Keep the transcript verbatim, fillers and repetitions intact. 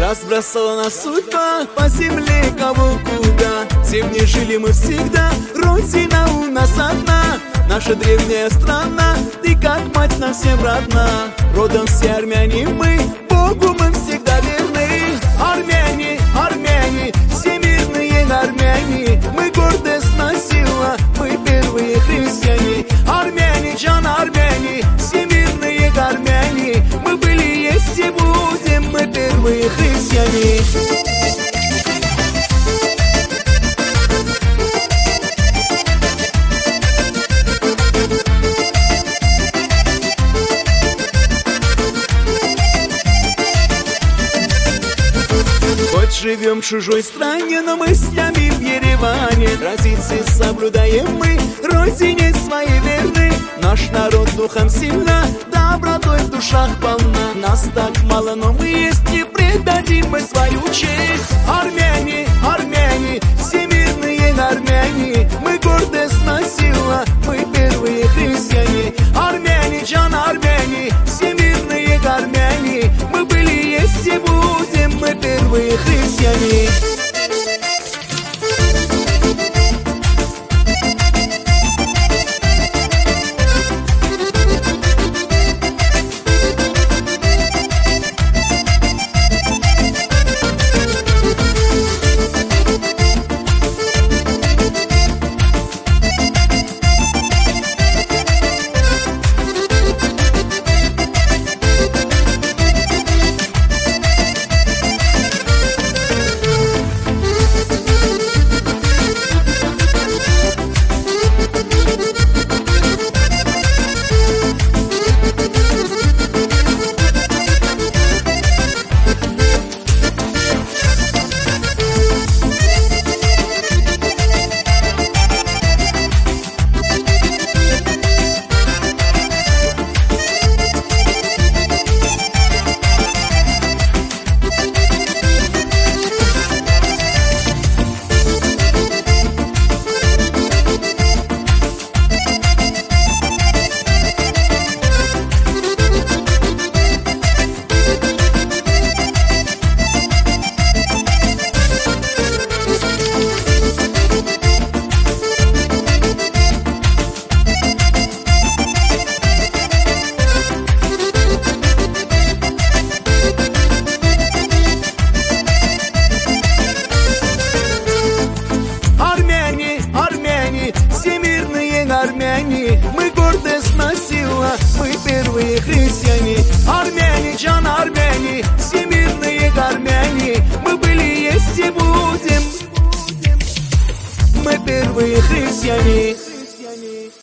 Разбросала нас судьба по земле, кого куда. Зимне жили мы всегда, Родина у нас одна. Наша древняя страна, ты как мать нам всем родна. Родом все армяне мы, Богу мы всегда верны. Армяне, армяне, всемирные армяне, мы гордость на сила, мы первые христиане. Армяне, джан, армяне, всемирные армяне, мы были, есть и будем, мы первые христиане. Живем в чужой стране, но мыслями в Ереване. Традиции соблюдаем мы, родине своей верны. Наш народ духом сильна, добротой в душах полна. Нас так мало, но мы есть, не предадим мы свою честь. Армяне, армяне, всемирные армяне, мы гордость на сила, мы первые христиане. Армяне, джан, армяне, всемирные армяне, мы были, есть и будем, мы первые христиане. Армяне, мы гордость на сила, мы первые христиане. Армяне, джан, армяне, всемирные армяне, мы были, есть и будем, мы первые христиане.